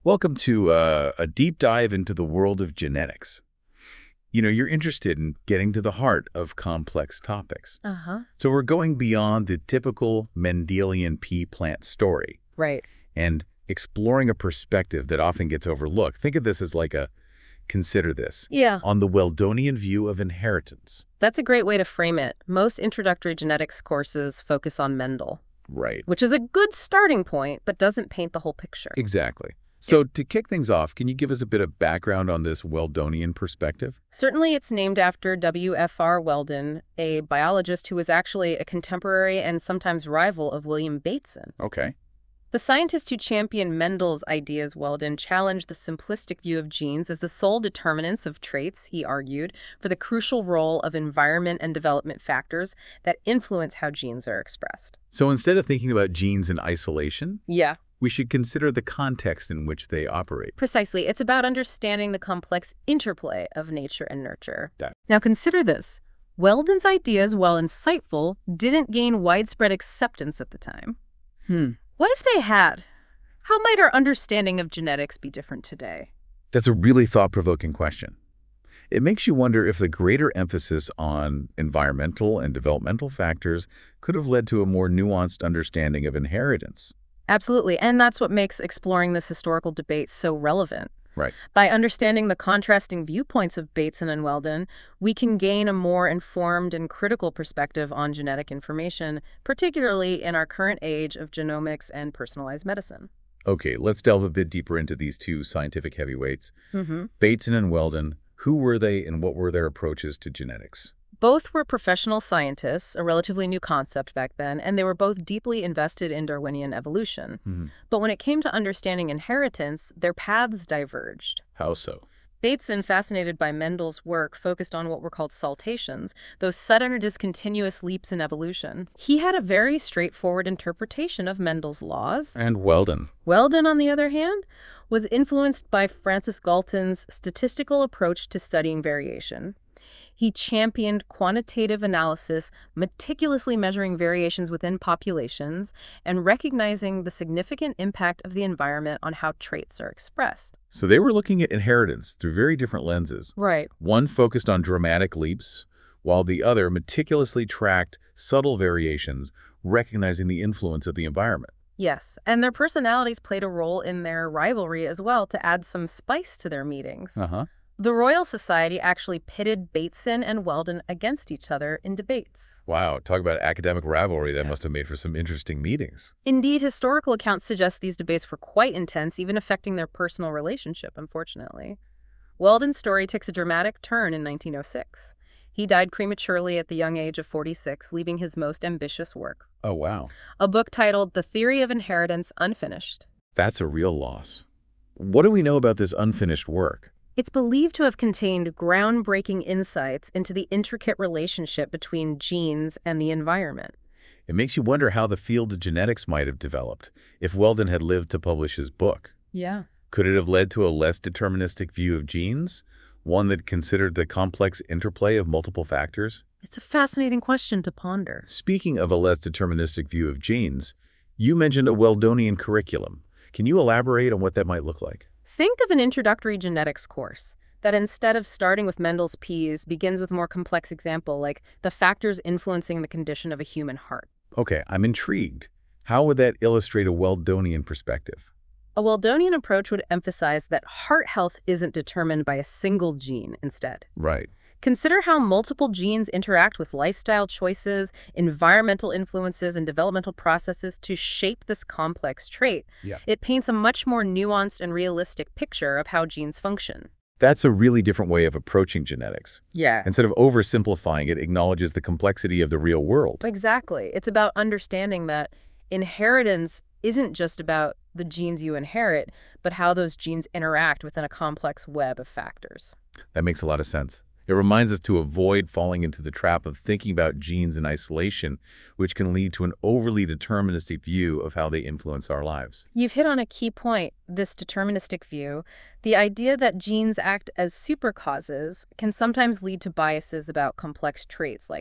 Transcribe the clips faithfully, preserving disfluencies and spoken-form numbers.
Welcome to uh, a deep dive into the world of genetics. You know, you're interested in getting to the heart of complex topics. Uh-huh. So we're going beyond the typical Mendelian pea plant story Right. and exploring a perspective that often gets overlooked. Think of this as like a, consider this, Yeah, on the Weldonian view of inheritance. that's a great way to frame it. Most introductory genetics courses focus on Mendel, Right. which is a good starting point, but doesn't paint the whole picture. Exactly. So to kick things off, can you give us a bit of background on this Weldonian perspective? Certainly, it's named after W F R Weldon, a biologist who was actually a contemporary and sometimes rival of William Bateson. Okay. The scientist who championed Mendel's ideas, Weldon, challenged the simplistic view of genes as the sole determinants of traits, he argued, for the crucial role of environment and development factors that influence how genes are expressed. So instead of thinking about genes in isolation, Yeah. we should consider the context in which they operate. Precisely. It's about understanding the complex interplay of nature and nurture. That- Now consider this. Weldon's ideas, while insightful, didn't gain widespread acceptance at the time. Hmm. What if they had? How might our understanding of genetics be different today? That's a really thought-provoking question. It makes you wonder if the greater emphasis on environmental and developmental factors could have led to a more nuanced understanding of inheritance. Absolutely, and that's what makes exploring this historical debate so relevant. Right. By understanding the contrasting viewpoints of Bateson and Weldon, we can gain a more informed and critical perspective on genetic information, particularly in our current age of genomics and personalized medicine. Okay, let's delve a bit deeper into these two scientific heavyweights. Mm-hmm. Bateson and Weldon, who were they and what were their approaches to genetics? Both were professional scientists, a relatively new concept back then, and they were both deeply invested in Darwinian evolution. Hmm. But when it came to understanding inheritance, their paths diverged. How so? Bateson, fascinated by Mendel's work, focused on what were called saltations, those sudden or discontinuous leaps in evolution. He had a very straightforward interpretation of Mendel's laws. And Weldon. Weldon, on the other hand, was influenced by Francis Galton's statistical approach to studying variation. He championed quantitative analysis, meticulously measuring variations within populations and recognizing the significant impact of the environment on how traits are expressed. So they were looking at inheritance through very different lenses. Right. One focused on dramatic leaps, while the other meticulously tracked subtle variations, recognizing the influence of the environment. Yes, and their personalities played a role in their rivalry as well to add some spice to their meetings. Uh-huh. The Royal Society actually pitted Bateson and Weldon against each other in debates. Wow, talk about academic rivalry. That must have made for some interesting meetings. Indeed, historical accounts suggest these debates were quite intense, even affecting their personal relationship, unfortunately. Weldon's story takes a dramatic turn in nineteen oh six. He died prematurely at the young age of forty-six, leaving his most ambitious work, Oh, wow. a book titled The Theory of Inheritance, unfinished. That's a real loss. What do we know about this unfinished work? It's believed to have contained groundbreaking insights into the intricate relationship between genes and the environment. It makes you wonder how the field of genetics might have developed if Weldon had lived to publish his book. Yeah. Could it have led to a less deterministic view of genes, one that considered the complex interplay of multiple factors? It's a fascinating question to ponder. Speaking of a less deterministic view of genes, you mentioned a Weldonian curriculum. Can you elaborate on what that might look like? Think of an introductory genetics course that instead of starting with Mendel's peas begins with a more complex example like the factors influencing the condition of a human heart. Okay, I'm intrigued. How would that illustrate a Weldonian perspective? A Weldonian approach would emphasize that heart health isn't determined by a single gene instead. Right. Consider how multiple genes interact with lifestyle choices, environmental influences, and developmental processes to shape this complex trait. Yeah. It paints a much more nuanced and realistic picture of how genes function. That's a really different way of approaching genetics. Yeah. Instead of oversimplifying it, acknowledges the complexity of the real world. Exactly. It's about understanding that inheritance isn't just about the genes you inherit, but how those genes interact within a complex web of factors. That makes a lot of sense. It reminds us to avoid falling into the trap of thinking about genes in isolation, which can lead to an overly deterministic view of how they influence our lives. You've hit on a key point, this deterministic view. The idea that genes act as supercauses can sometimes lead to biases about complex traits like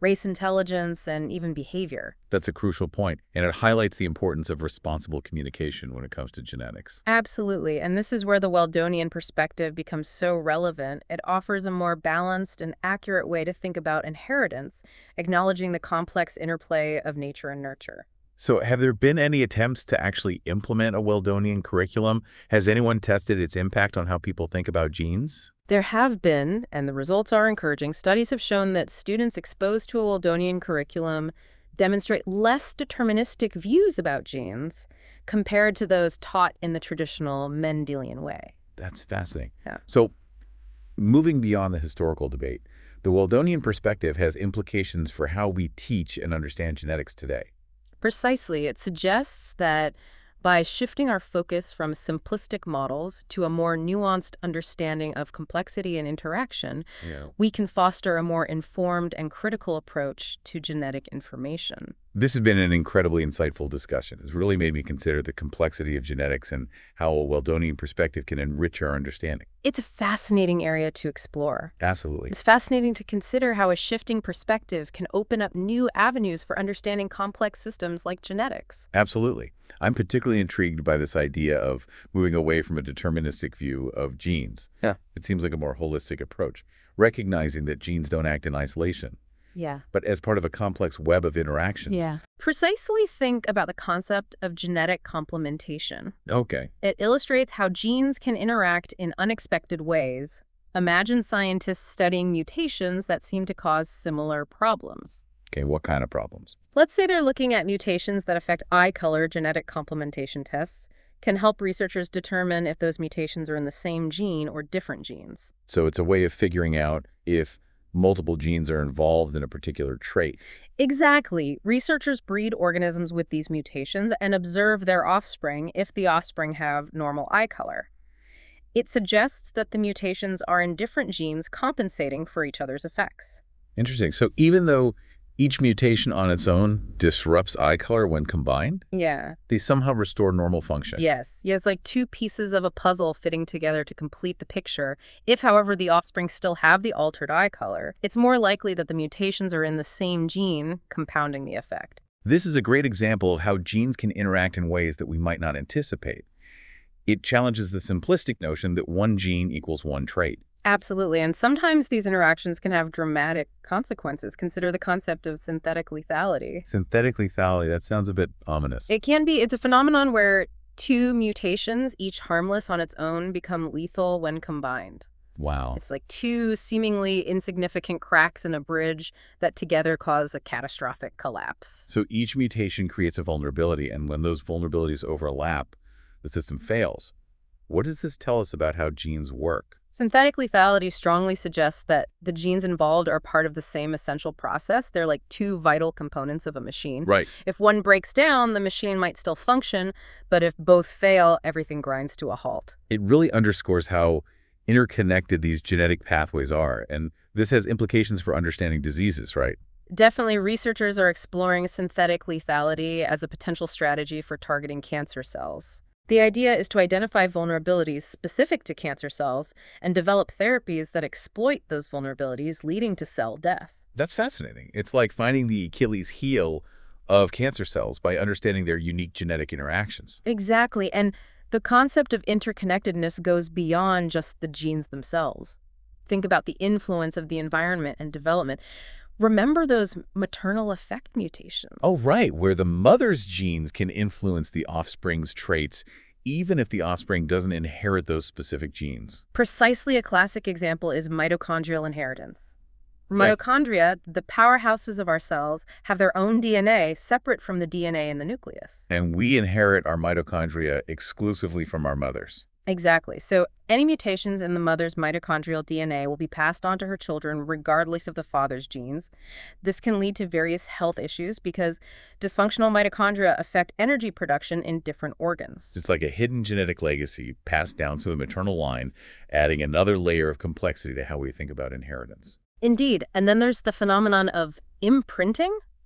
race intelligence, and even behavior. That's a crucial point, and it highlights the importance of responsible communication when it comes to genetics. Absolutely, and this is where the Weldonian perspective becomes so relevant. It offers a more balanced and accurate way to think about inheritance, acknowledging the complex interplay of nature and nurture. So have there been any attempts to actually implement a Weldonian curriculum? Has anyone tested its impact on how people think about genes? There have been, and the results are encouraging, studies have shown that students exposed to a Weldonian curriculum demonstrate less deterministic views about genes compared to those taught in the traditional Mendelian way. That's fascinating. Yeah. So moving beyond the historical debate, the Weldonian perspective has implications for how we teach and understand genetics today. Precisely. It suggests that by shifting our focus from simplistic models to a more nuanced understanding of complexity and interaction, Yeah. we can foster a more informed and critical approach to genetic information. This has been an incredibly insightful discussion. It's really made me consider the complexity of genetics and how a Weldonian perspective can enrich our understanding. It's a fascinating area to explore. Absolutely. It's fascinating to consider how a shifting perspective can open up new avenues for understanding complex systems like genetics. Absolutely. I'm particularly intrigued by this idea of moving away from a deterministic view of genes. Yeah. It seems like a more holistic approach, recognizing that genes don't act in isolation, Yeah. but as part of a complex web of interactions. Yeah. Precisely think about the concept of genetic complementation. Okay. It illustrates how genes can interact in unexpected ways. Imagine scientists studying mutations that seem to cause similar problems. Okay, what kind of problems? Let's say they're looking at mutations that affect eye color. Genetic complementation tests can help researchers determine if those mutations are in the same gene or different genes. So it's a way of figuring out if multiple genes are involved in a particular trait. Exactly. Researchers breed organisms with these mutations and observe their offspring if the offspring have normal eye color. It suggests that the mutations are in different genes compensating for each other's effects. Interesting. So even though each mutation on its own disrupts eye color when combined, Yeah. they somehow restore normal function. Yes. Yeah, it's like two pieces of a puzzle fitting together to complete the picture. If, however, the offspring still have the altered eye color, it's more likely that the mutations are in the same gene, compounding the effect. This is a great example of how genes can interact in ways that we might not anticipate. It challenges the simplistic notion that one gene equals one trait. Absolutely. And sometimes these interactions can have dramatic consequences. Consider the concept of synthetic lethality. Synthetic lethality, that sounds a bit ominous. It can be, it's a phenomenon where two mutations, each harmless on its own, become lethal when combined. Wow. It's like two seemingly insignificant cracks in a bridge that together cause a catastrophic collapse. So each mutation creates a vulnerability, and when those vulnerabilities overlap, the system fails. What does this tell us about how genes work? Synthetic lethality strongly suggests that the genes involved are part of the same essential process. They're like two vital components of a machine. Right. If one breaks down, the machine might still function, but if both fail, everything grinds to a halt. It really underscores how interconnected these genetic pathways are, and this has implications for understanding diseases, right? Definitely, researchers are exploring synthetic lethality as a potential strategy for targeting cancer cells. The idea is to identify vulnerabilities specific to cancer cells and develop therapies that exploit those vulnerabilities, leading to cell death. That's fascinating. It's like finding the Achilles heel of cancer cells by understanding their unique genetic interactions. Exactly, and the concept of interconnectedness goes beyond just the genes themselves. Think about the influence of the environment and development. Remember those maternal effect mutations? Oh, right, where the mother's genes can influence the offspring's traits, even if the offspring doesn't inherit those specific genes. Precisely, a classic example is mitochondrial inheritance. Right. Mitochondria, the powerhouses of our cells, have their own D N A separate from the D N A in the nucleus. And we inherit our mitochondria exclusively from our mothers. Exactly. So any mutations in the mother's mitochondrial D N A will be passed on to her children regardless of the father's genes. This can lead to various health issues because dysfunctional mitochondria affect energy production in different organs. It's like a hidden genetic legacy passed down through the maternal line, adding another layer of complexity to how we think about inheritance. Indeed. And then there's the phenomenon of imprinting.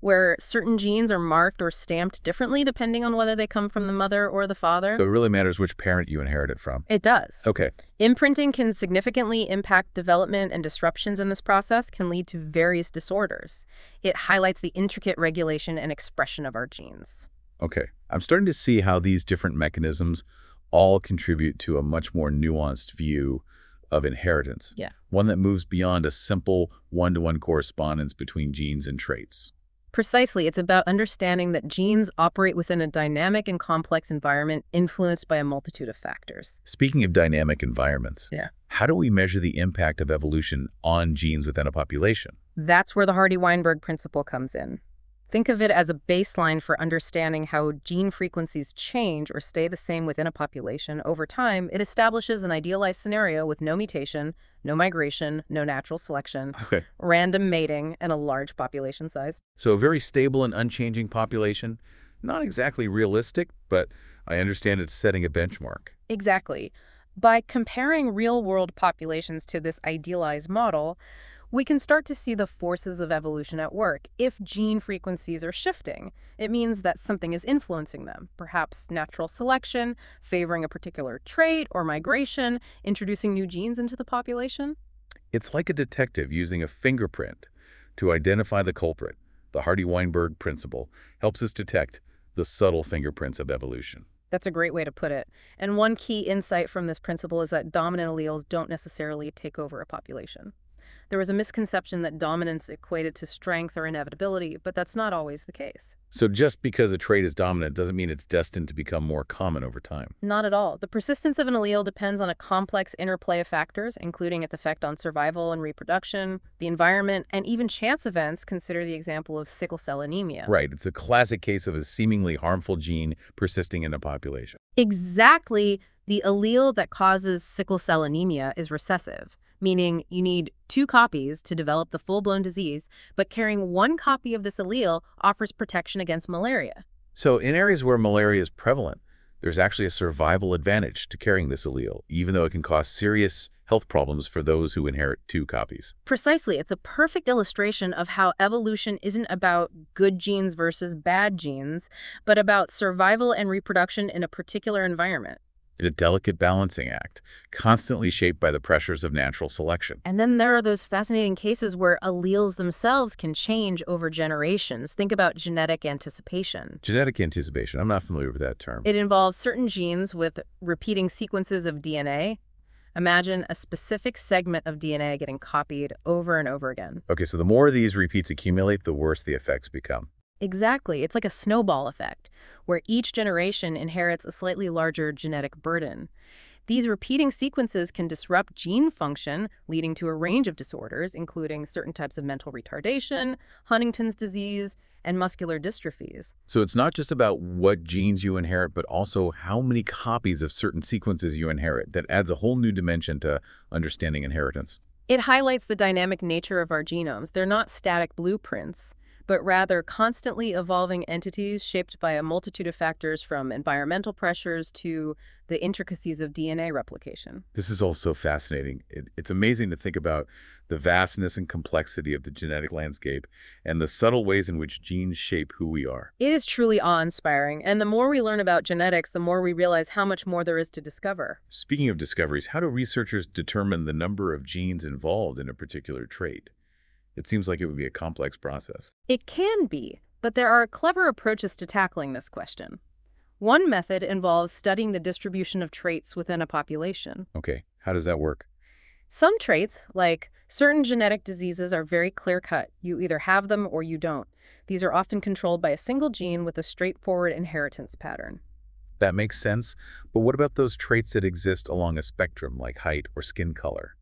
where certain genes are marked or stamped differently depending on whether they come from the mother or the father. So it really matters which parent you inherit it from. It does. Okay. Imprinting can significantly impact development, and disruptions in this process can lead to various disorders. It highlights the intricate regulation and expression of our genes. Okay. I'm starting to see how these different mechanisms all contribute to a much more nuanced view of inheritance. Yeah. One that moves beyond a simple one-to-one correspondence between genes and traits. Precisely. It's about understanding that genes operate within a dynamic and complex environment influenced by a multitude of factors. Speaking of dynamic environments, Yeah. how do we measure the impact of evolution on genes within a population? That's where the Hardy-Weinberg principle comes in. Think of it as a baseline for understanding how gene frequencies change or stay the same within a population. Over time, it establishes an idealized scenario with no mutation, no migration, no natural selection, Okay. random mating, and a large population size. So a very stable and unchanging population, not exactly realistic, but I understand it's setting a benchmark. Exactly. By comparing real-world populations to this idealized model, we can start to see the forces of evolution at work. If gene frequencies are shifting, it means that something is influencing them, perhaps natural selection, favoring a particular trait, or migration, introducing new genes into the population. It's like a detective using a fingerprint to identify the culprit. The Hardy-Weinberg principle helps us detect the subtle fingerprints of evolution. That's a great way to put it. And one key insight from this principle is that dominant alleles don't necessarily take over a population. There was a misconception that dominance equated to strength or inevitability, but that's not always the case. So just because a trait is dominant doesn't mean it's destined to become more common over time. Not at all. The persistence of an allele depends on a complex interplay of factors, including its effect on survival and reproduction, the environment, and even chance events. Consider the example of sickle cell anemia. Right. It's a classic case of a seemingly harmful gene persisting in a population. Exactly. The allele that causes sickle cell anemia is recessive, meaning you need two copies to develop the full-blown disease, but carrying one copy of this allele offers protection against malaria. So in areas where malaria is prevalent, there's actually a survival advantage to carrying this allele, even though it can cause serious health problems for those who inherit two copies. Precisely. It's a perfect illustration of how evolution isn't about good genes versus bad genes, but about survival and reproduction in a particular environment. It's a delicate balancing act, constantly shaped by the pressures of natural selection. And then there are those fascinating cases where alleles themselves can change over generations. Think about genetic anticipation. Genetic anticipation, I'm not familiar with that term. It involves certain genes with repeating sequences of D N A. Imagine a specific segment of D N A getting copied over and over again. Okay, so the more of these repeats accumulate, the worse the effects become. Exactly. It's like a snowball effect, where each generation inherits a slightly larger genetic burden. These repeating sequences can disrupt gene function, leading to a range of disorders, including certain types of mental retardation, Huntington's disease, and muscular dystrophies. So it's not just about what genes you inherit, but also how many copies of certain sequences you inherit. That adds a whole new dimension to understanding inheritance. It highlights the dynamic nature of our genomes. They're not static blueprints, but rather constantly evolving entities shaped by a multitude of factors, from environmental pressures to the intricacies of D N A replication. This is all so fascinating. It, it's amazing to think about the vastness and complexity of the genetic landscape and the subtle ways in which genes shape who we are. It is truly awe-inspiring, and the more we learn about genetics, the more we realize how much more there is to discover. Speaking of discoveries, how do researchers determine the number of genes involved in a particular trait? It seems like it would be a complex process. It can be, but there are clever approaches to tackling this question. One method involves studying the distribution of traits within a population. Okay, how does that work? Some traits, like certain genetic diseases, are very clear-cut. You either have them or you don't. These are often controlled by a single gene with a straightforward inheritance pattern. That makes sense, but what about those traits that exist along a spectrum, like height or skin color?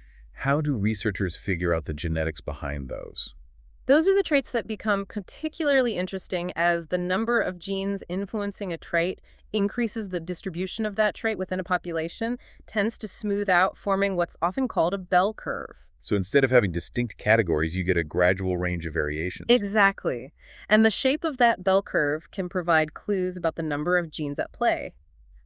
How do researchers figure out the genetics behind those? Those are the traits that become particularly interesting as the number of genes influencing a trait increases. The distribution of that trait within a population tends to smooth out, forming what's often called a bell curve. So instead of having distinct categories, you get a gradual range of variations. Exactly. And the shape of that bell curve can provide clues about the number of genes at play.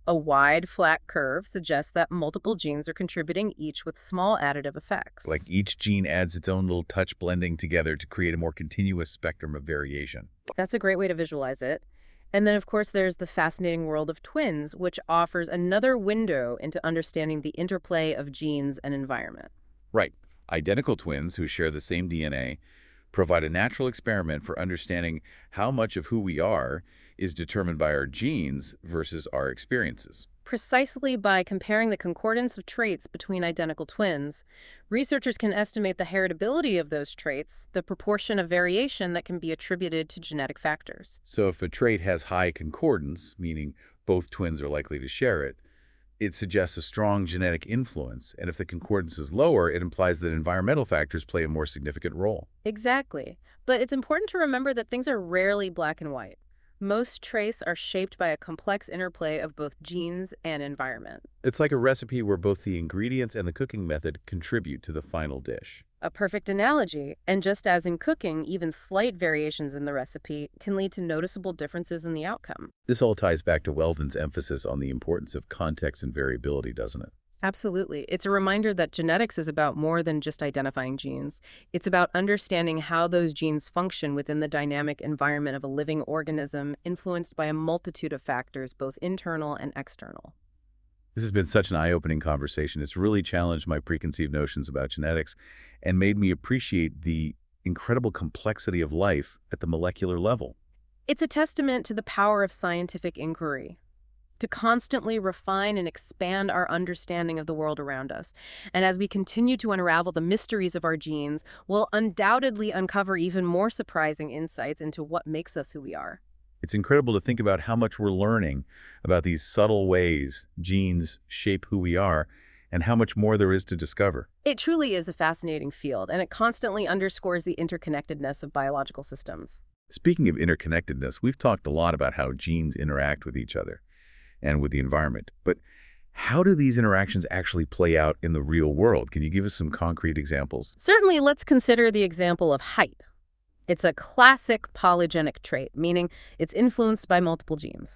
A wide, flat curve suggests that multiple genes are contributing, each with small additive Like effects. each gene adds its own little touch blending together to create a more continuous spectrum of variation. That's a great way to visualize it. And then, of course, there's the fascinating world of twins, which offers another window into understanding the interplay of genes and environment. Right. Identical twins who share the same D N A provide a natural experiment for understanding how much of who we are is determined by our genes versus our experiences. Precisely by comparing the concordance of traits between identical twins, researchers can estimate the heritability of those traits, the proportion of variation that can be attributed to genetic factors. So if a trait has high concordance, meaning both twins are likely to share it, it suggests a strong genetic influence, and if the concordance is lower, it implies that environmental factors play a more significant role. Exactly. But it's important to remember that things are rarely black and white. Most traits are shaped by a complex interplay of both genes and environment. It's like a recipe where both the ingredients and the cooking method contribute to the final dish. A perfect analogy, and just as in cooking, even slight variations in the recipe can lead to noticeable differences in the outcome. This all ties back to Weldon's emphasis on the importance of context and variability, doesn't it? Absolutely. It's a reminder that genetics is about more than just identifying genes. It's about understanding how those genes function within the dynamic environment of a living organism, influenced by a multitude of factors, both internal and external. This has been such an eye-opening conversation. It's really challenged my preconceived notions about genetics and made me appreciate the incredible complexity of life at the molecular level. It's a testament to the power of scientific inquiry, to constantly refine and expand our understanding of the world around us. And as we continue to unravel the mysteries of our genes, we'll undoubtedly uncover even more surprising insights into what makes us who we are. It's incredible to think about how much we're learning about these subtle ways genes shape who we are and how much more there is to discover. It truly is a fascinating field, and it constantly underscores the interconnectedness of biological systems. Speaking of interconnectedness, we've talked a lot about how genes interact with each other and with the environment. But how do these interactions actually play out in the real world? Can you give us some concrete examples? Certainly, let's consider the example of height. It's a classic polygenic trait, meaning it's influenced by multiple genes.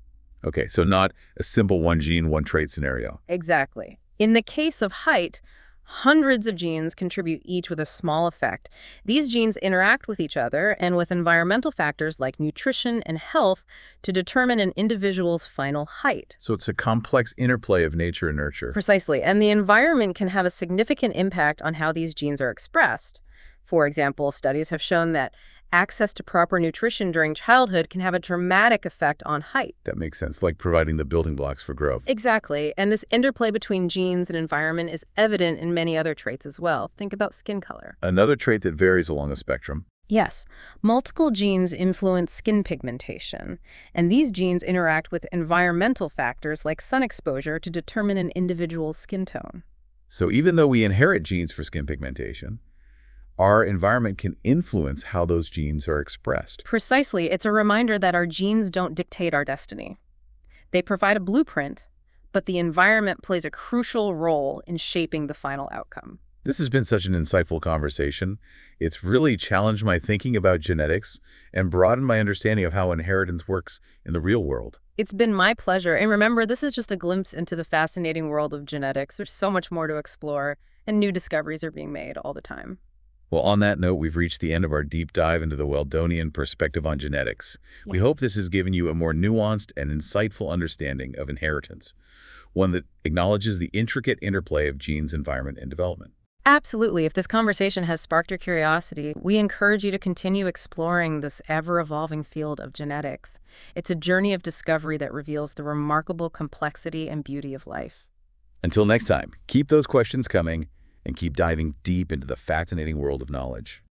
Okay, so not a simple one gene, one trait scenario. Exactly. In the case of height, hundreds of genes contribute, each with a small effect. These genes interact with each other and with environmental factors like nutrition and health to determine an individual's final height. So it's a complex interplay of nature and nurture. Precisely. And the environment can have a significant impact on how these genes are expressed. For example, studies have shown that access to proper nutrition during childhood can have a dramatic effect on height. That makes sense, like providing the building blocks for growth. Exactly. And this interplay between genes and environment is evident in many other traits as well. Think about skin color. Another trait that varies along a spectrum. Yes, multiple genes influence skin pigmentation, and these genes interact with environmental factors like sun exposure to determine an individual's skin tone. So even though we inherit genes for skin pigmentation, our environment can influence how those genes are expressed. Precisely. It's a reminder that our genes don't dictate our destiny. They provide a blueprint, but the environment plays a crucial role in shaping the final outcome. This has been such an insightful conversation. It's really challenged my thinking about genetics and broadened my understanding of how inheritance works in the real world. It's been my pleasure. And remember, this is just a glimpse into the fascinating world of genetics. There's so much more to explore, and new discoveries are being made all the time. Well, on that note, we've reached the end of our deep dive into the Weldonian perspective on genetics. We hope this has given you a more nuanced and insightful understanding of inheritance, one that acknowledges the intricate interplay of genes, environment, and development. Absolutely. If this conversation has sparked your curiosity, we encourage you to continue exploring this ever-evolving field of genetics. It's a journey of discovery that reveals the remarkable complexity and beauty of life. Until next time, keep those questions coming and keep diving deep into the fascinating world of knowledge.